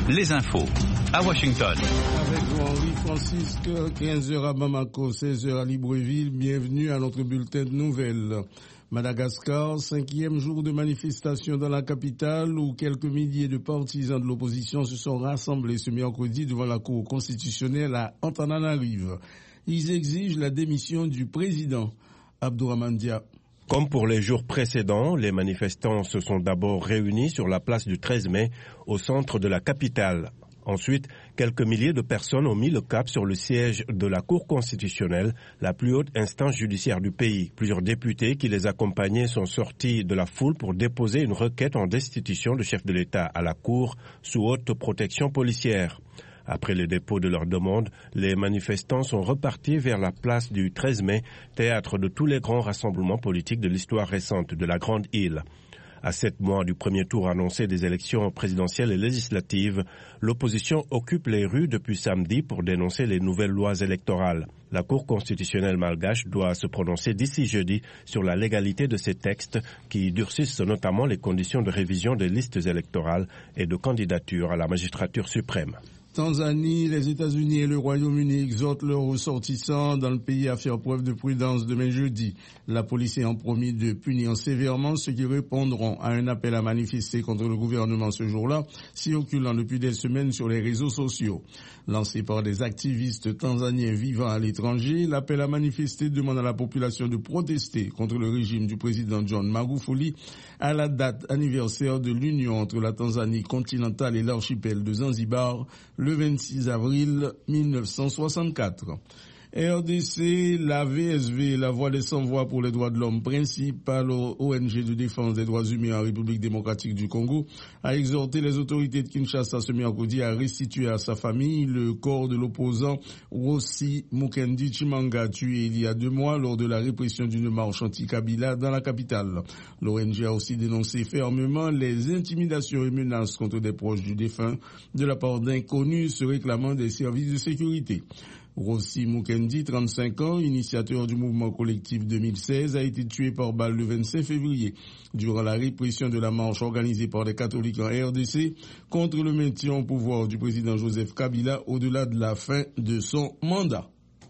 les infos à Washington. Avec vous, Henri Francisque, 15h à Bamako, 16h à Libreville. Bienvenue à notre bulletin de nouvelles. Madagascar, 5e jour de manifestation dans la capitale où quelques milliers de partisans de l'opposition se sont rassemblés ce mercredi devant la Cour constitutionnelle à Antananarivo. Ils exigent la démission du président Abdourahmane Dia. Comme pour les jours précédents, les manifestants se sont d'abord réunis sur la place du 13 mai, au centre de la capitale. Ensuite, quelques milliers de personnes ont mis le cap sur le siège de la Cour constitutionnelle, la plus haute instance judiciaire du pays. Plusieurs députés qui les accompagnaient sont sortis de la foule pour déposer une requête en destitution de chef de l'État à la Cour sous haute protection policière. Après le dépôt de leur demande, les manifestants sont repartis vers la place du 13 mai, théâtre de tous les grands rassemblements politiques de l'histoire récente de la Grande Île. À 7 mois du premier tour annoncé des élections présidentielles et législatives, l'opposition occupe les rues depuis samedi pour dénoncer les nouvelles lois électorales. La Cour constitutionnelle malgache doit se prononcer d'ici jeudi sur la légalité de ces textes qui durcissent notamment les conditions de révision des listes électorales et de candidature à la magistrature suprême. Tanzanie, les États-Unis et le Royaume-Uni exhortent leurs ressortissants dans le pays à faire preuve de prudence demain jeudi. La police ayant promis de punir sévèrement ceux qui répondront à un appel à manifester contre le gouvernement ce jour-là, circulant depuis des semaines sur les réseaux sociaux. Lancé par des activistes tanzaniens vivant à l'étranger, l'appel à manifester demande à la population de protester contre le régime du président John Magufuli à la date anniversaire de l'union entre la Tanzanie continentale et l'archipel de Zanzibar, le 26 avril 1964. RDC, la VSV, la Voix des sans-voix pour les droits de l'homme, principale ONG de défense des droits humains en République démocratique du Congo, a exhorté les autorités de Kinshasa ce mercredi à restituer à sa famille le corps de l'opposant Rossi Mukendi Chimanga, tué il y a 2 mois lors de la répression d'une marche anti-Kabila dans la capitale. L'ONG a aussi dénoncé fermement les intimidations et menaces contre des proches du défunt de la part d'inconnus se réclamant des services de sécurité. Rossi Mukendi, 35 ans, initiateur du mouvement collectif 2016, a été tué par balle le 25 février durant la répression de la marche organisée par des catholiques en RDC contre le maintien au pouvoir du président Joseph Kabila au-delà de la fin de son mandat.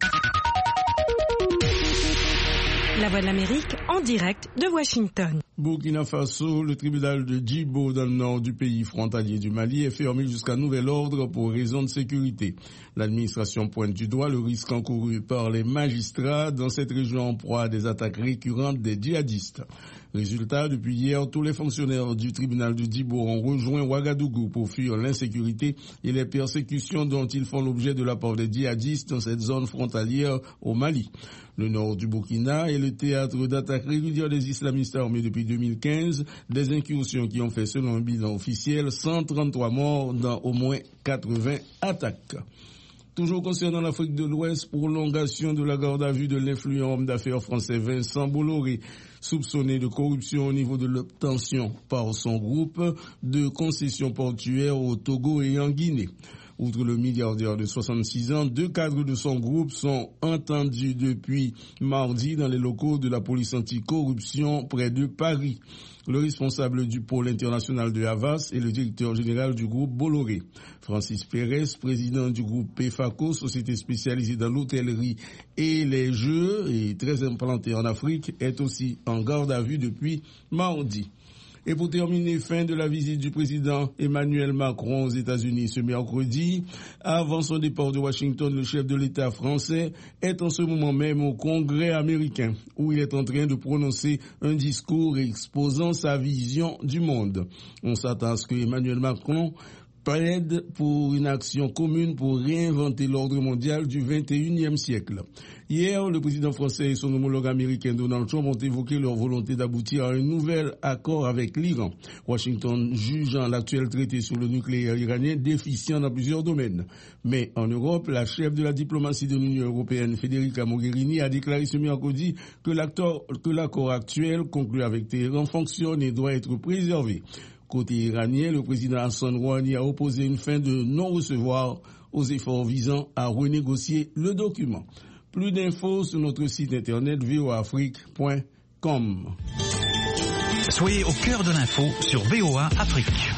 La Voix de l'Amérique en direct de Washington. Burkina Faso, le tribunal de Djibo dans le nord du pays frontalier du Mali est fermé jusqu'à nouvel ordre pour raison de sécurité. L'administration pointe du doigt le risque encouru par les magistrats dans cette région en proie à des attaques récurrentes des djihadistes. Résultat, depuis hier, tous les fonctionnaires du tribunal de Djibo ont rejoint Ouagadougou pour fuir l'insécurité et les persécutions dont ils font l'objet de la part des djihadistes dans cette zone frontalière au Mali. Le nord du Burkina est le théâtre d'attaques régulières des islamistes armés depuis 2015, des incursions qui ont fait, selon un bilan officiel, 133 morts dans au moins 80 attaques. Toujours concernant l'Afrique de l'Ouest, prolongation de la garde à vue de l'influent homme d'affaires français Vincent Bolloré, soupçonné de corruption au niveau de l'obtention par son groupe de concessions portuaires au Togo et en Guinée. Outre le milliardaire de 66 ans, 2 cadres de son groupe sont entendus depuis mardi dans les locaux de la police anticorruption près de Paris. Le responsable du pôle international de Havas est le directeur général du groupe Bolloré. Francis Pérez, président du groupe PEFACO, société spécialisée dans l'hôtellerie et les jeux et très implantée en Afrique, est aussi en garde à vue depuis mardi. Et pour terminer, fin de la visite du président Emmanuel Macron aux États-Unis ce mercredi. Avant son départ de Washington, le chef de l'État français est en ce moment même au Congrès américain, où il est en train de prononcer un discours exposant sa vision du monde. On s'attend à ce que Emmanuel Macron plaide pour une action commune pour réinventer l'ordre mondial du 21e siècle. Hier, le président français et son homologue américain Donald Trump ont évoqué leur volonté d'aboutir à un nouvel accord avec l'Iran. Washington jugeant l'actuel traité sur le nucléaire iranien déficient dans plusieurs domaines. Mais en Europe, la chef de la diplomatie de l'Union européenne, Federica Mogherini, a déclaré ce mercredi que l'accord actuel conclu avec Téhéran fonctionne et doit être préservé. Côté iranien, le président Hassan Rouhani a opposé une fin de non-recevoir aux efforts visant à renégocier le document. Plus d'infos sur notre site internet voaafrique.com. Soyez au cœur de l'info sur VOA Afrique.